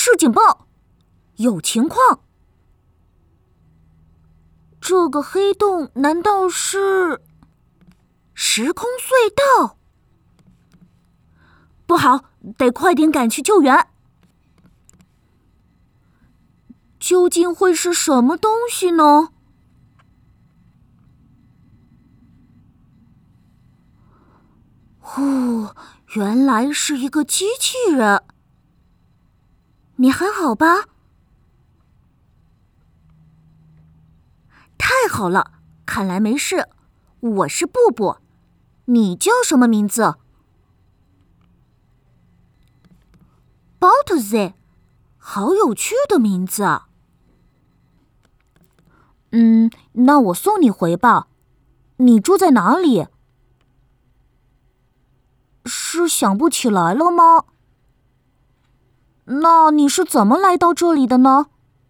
示警报，有情况。这个黑洞难道是时空隧道？不好，得快点赶去救援。究竟会是什么东西呢？原来是一个机器人。你还好吧？太好了，看来没事。我是布布，你叫什么名字？Balthazar，好有趣的名字啊。那我送你回吧。你住在哪里？是想不起来了吗？那你是怎么来到这里的呢？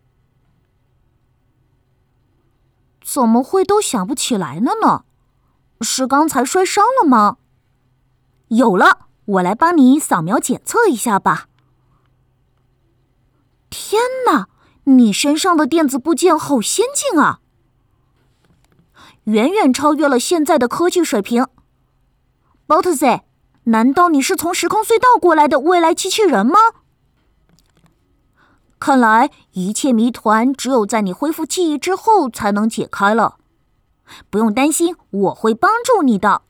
怎么会都想不起来了呢？是刚才摔伤了吗？有了，我来帮你扫描检测一下吧。天哪，你身上的电子部件好先进啊！远远超越了现在的科技水平。Balthazar，难道你是从时空隧道过来的未来机器人吗？看来一切谜团只有在你恢复记忆之后才能解开了。不用担心，我会帮助你的。